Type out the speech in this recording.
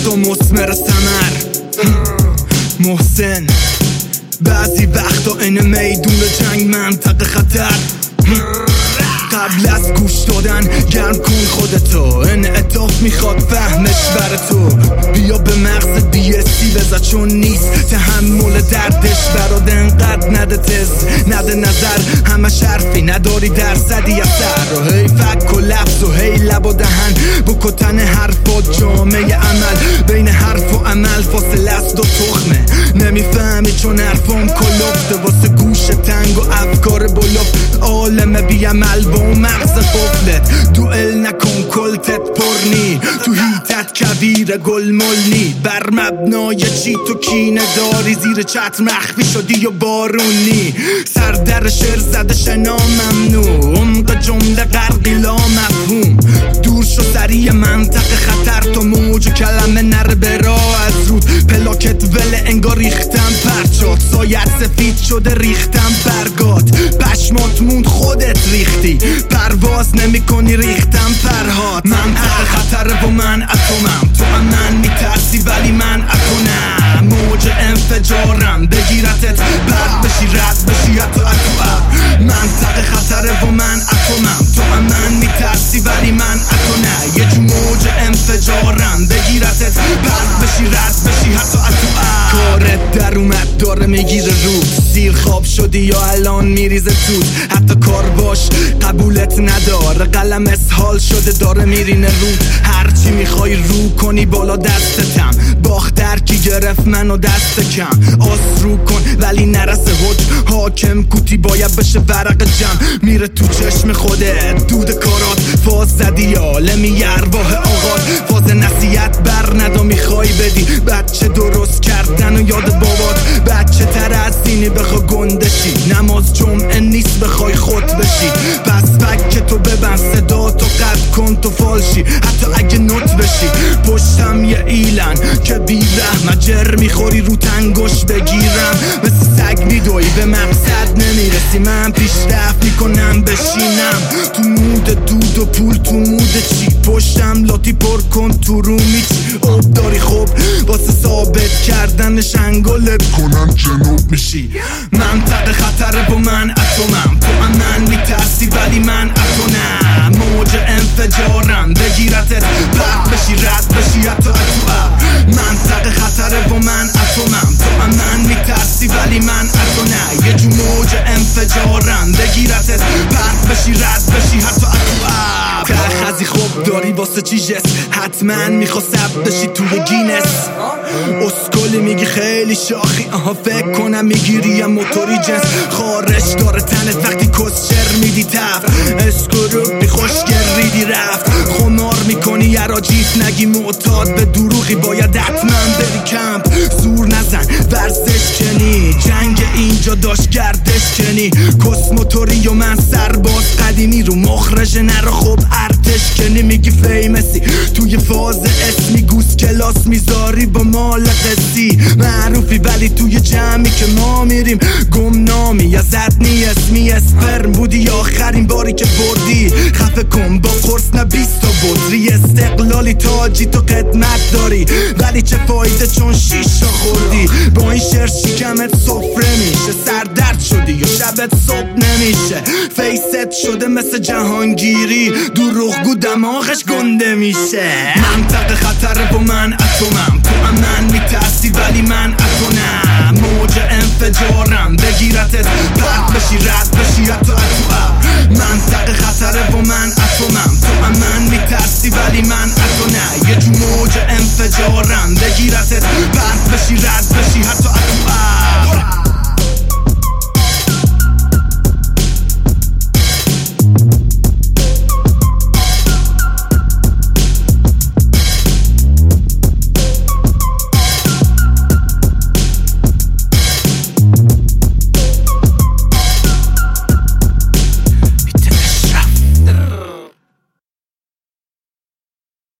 درخت و مثمر ثمر محسن بعضی وقتا این میدون جنگ منطقه خطر قبل از گوش دادن گرم کن خودتو انعطاف میخواد فهمش بر تو بیا به مغز DSC بزد چون نیست تحمل دردش براد انقدر نده تز نده نظر همه حرفی نداری درصدی اثر و هی فک و لفظ و هی لب و دهن بکتن حرفات جامعه عمل بین حرف و عمل فاصله است و تخمه نمیفهمی چون حرفم کلفته واسه گوش تنگ و افکار بلوف عالم بی عمل با مغز قفلت دوئل نکن کلتت پرنی تو هیتت کبیر گل ملنی بر مبنای چی تو کینه داری زیر چتر مخفی شدی و بارونی سردر شعر زده شنا ممنوع عمق جمله غرقی لا مفهوم دور شو سریع منطقه خطر تو موج کلمه نر به راه از رود پلاکت ول انگار ریختم پرچات سایت سفید شده ریختم برگات پشمات موند خودت ریختی پرواز نمی کنی ریختم فرهات منطقه خطره و من اتمم تو من میترسی ولی من اتونم موج انفجارم بگیرتت برد بشی رد بشی حتی منطقه خطره و من اتمم تو من میترسی ولی من اتونه یه جو موج انفجارم بگیرتت برد بشی رد بشی حتی کارت در اومد داره میگیره رو سیر خواب شدی یا الان میریزه توت حتی کار باش قبولت نداره قلم اسهال شده داره میرینه رود هرچی میخوای رو کنی بالا دستتم باختر کی گرفت منو دست کم آس رو کن ولی نرسه حج حاکم کوتی باید بشه ورق جمع میره تو چشم خودت دود کارات فاز زدی عالمی ارواح آغاز فاز نصیحت بر ندا میخوای بدی بچه درست کردن و یاد بابات بچه تر از اینی بخوا گندشی نماز جمعه نیست بخوای خود بشی پس فک تو ببند صدا تو قد کن تو فالشی حتی اگه نوت بشی پشتم یه ایلن که بی رحمت جر میخوری رو تنگش بگیرم مثل سگ میدوی به مقصد نمیرسی من پیشرفت میکنم بشینم تو مود دود و پول تو مود چی پشتم لاتی پر کن تو رو میچی آب داری خوب واسه ثابت کردنش انگلت کنم جنوب میشی منطقه خطره و من اتمم تو من میترسی ولی من اتونم موج انفجارم بگیرتت برد بشی رد بشی حتی منطقه خطره و من اتمم تو من میترسی ولی من اتونه یه جو موج انفجارم بگیرتت برد بشی رد بشی حتی خزی خوب داری واسه چی جست حتما میخوا ثبت بشی توی گینس اسکولی میگی خیلی شاخی آها فکر کنم میگیری یه موتوری جنس خارش داره تنت وقتی کسچر میدی تف اسکروپی خوشگر ریدی رفت خمار میکنی یراجیت نگی معتاد به دروغی باید حتما بری کمپ زور نزن ورزش کنی جنگ اینجا داشت گردش کنی کسموتوری و من سرباز قدیمی رو مخرج نرا خوب ارتش کنی میگی فیمسی توی فاز اسمی گوز کلاس میذاری با مال قصی معروفی ولی توی جمعی که ما میریم گمنامی ازت نی اسمی اسپرم بودی آخرین باری که بردی خفه کن با قرص نه 20 تا بطری استقلالی تاجی تو قدمت داری ولی چه فایده چون 6 تا خوردی با این شعر شکمت سفره میشه سردرد شدی و شبت صبح نمیشه فیست شده مثل جهانگیری دروغگو دماغش گنده میشه منطقه خطره و من اتمم تو من میترسی ولی من اتونم موج انفجارم بگیرتت برد بشی رد بشی حتی منطقه خطره و من اتمم تو من میترسی ولی من اتونه یه جو موج انفجارم بگیرتت برد بشی رد بشی حتی